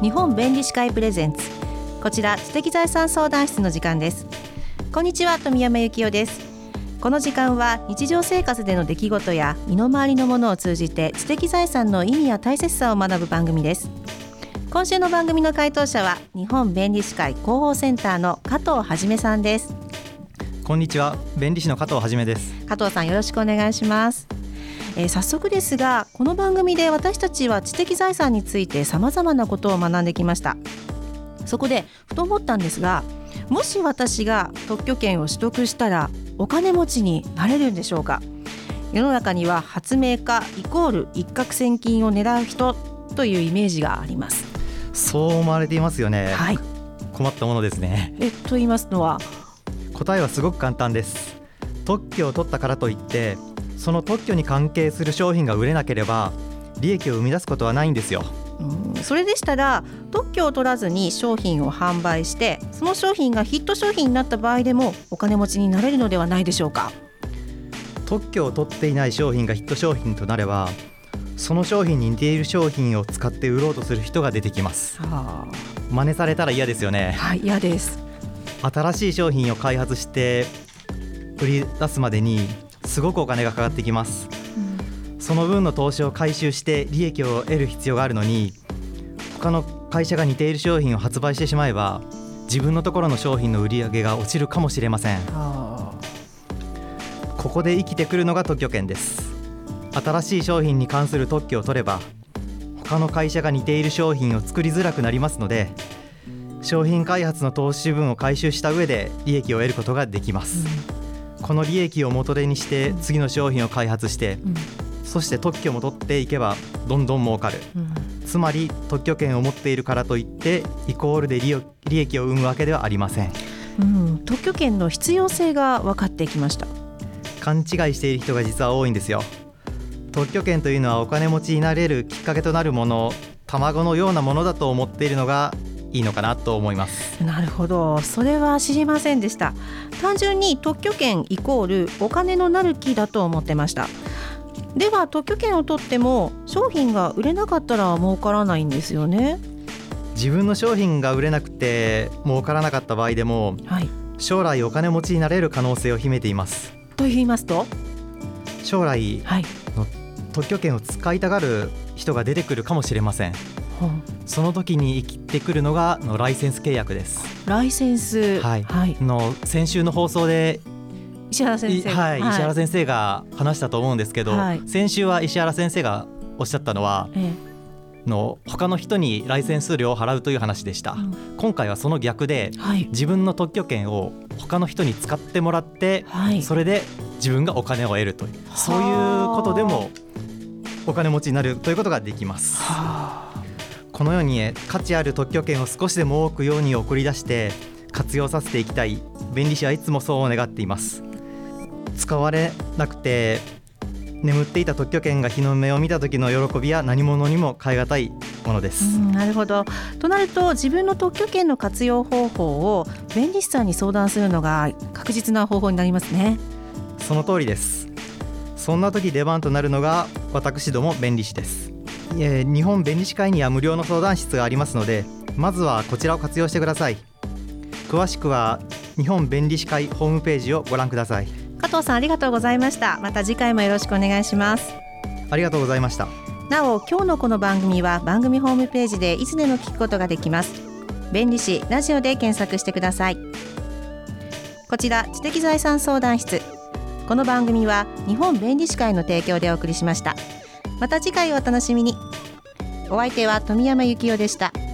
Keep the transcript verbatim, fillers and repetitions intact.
日本弁理士会プレゼンツ、こちら知的財産相談室の時間です。こんにちは、富山由紀夫です。この時間は日常生活での出来事や身の回りのものを通じて知的財産の意味や大切さを学ぶ番組です。今週の番組の回答者は日本弁理士会広報センターの加藤はじめさんです。 こんにちは、弁理士の加藤はじめです。 加藤さん、よろしくお願いします。えー、早速ですが、この番組で私たちは知的財産について様々なことを学んできました。そこでふと思ったんですが、もし私が特許権を取得したらお金持ちになれるんでしょうか。世の中には発明家イコール一攫千金を狙う人というイメージがあります。 そう思われていますよね。 はい、 困ったものですね。 えと言いますのは、 答えはすごく簡単です。特許を取ったからといってその特許に関係する商品が売れなければ利益を生み出すことはないんですよ。 うん、それでしたら特許を取らずに商品を販売して、その商品がヒット商品になった場合でもお金持ちになれるのではないでしょうか。 特許を取っていない商品がヒット商品となれば、その商品に似ている商品を使って売ろうとする人が出てきます。 はあ、 真似されたら嫌ですよね。 はい、嫌です。 新しい商品を開発して売り出すまでにすごくお金がかかってきます、うん、その分の投資を回収して利益を得る必要があるのに、他の会社が似ている商品を発売してしまえば自分のところの商品の売り上げが落ちるかもしれません。はあ、ここで生きてくるのが特許権です。新しい商品に関する特許を取れば他の会社が似ている商品を作りづらくなりますので、商品開発の投資分を回収した上で利益を得ることができます、うん、この利益を元手にして次の商品を開発して、うん、そして特許も取っていけばどんどん儲かる、うん、つまり特許権を持っているからといってイコールで 利, 利益を生むわけではありません、 うん、特許権の必要性が分かってきました。 勘違いしている人が実は多いんですよ。特許権というのはお金持ちになれるきっかけとなるもの、卵のようなものだと思っているのがいいのかなと思います。 なるほど、それは知りませんでした。単純に特許権イコールお金のなる木だと思ってました。では特許権を取っても商品が売れなかったら儲からないんですよね。 自分の商品が売れなくて儲からなかった場合でも、はい、将来お金持ちになれる可能性を秘めています。 と言いますと、 将来の特許権を使いたがる人が出てくるかもしれません。その時に生きてくるのがのライセンス契約です。 ライセンス、 はいはい、の先週の放送で石原先生、 はいはい、石原先生が話したと思うんですけど、はい、先週は石原先生がおっしゃったのは、ええ、の他の人にライセンス料を払うという話でした、うん、今回はその逆で、はい、自分の特許権を他の人に使ってもらって、はい、それで自分がお金を得るという、そういうことでもお金持ちになるということができます。はあ、このように価値ある特許権を少しでも多く世に送り出して活用させていきたい弁理士はいつもそう願っています。使われなくて眠っていた特許権が日の目を見た時の喜びは何者にも代え難いものです。 うん、なるほど。となると自分の特許権の活用方法を弁理士さんに相談するのが確実な方法になりますね。 その通りです。そんな時出番となるのが私ども弁理士です。日本弁理士会には無料の相談室がありますので、まずはこちらを活用してください。詳しくは日本弁理士会ホームページをご覧ください。 加藤さん、ありがとうございました。また次回もよろしくお願いします。 ありがとうございました。 なお、今日のこの番組は番組ホームページでいつでも聞くことができます。弁理士ラジオで検索してください。こちら知的財産相談室、この番組は日本弁理士会の提供でお送りしました。また次回をお楽しみに。お相手は富山由紀夫でした。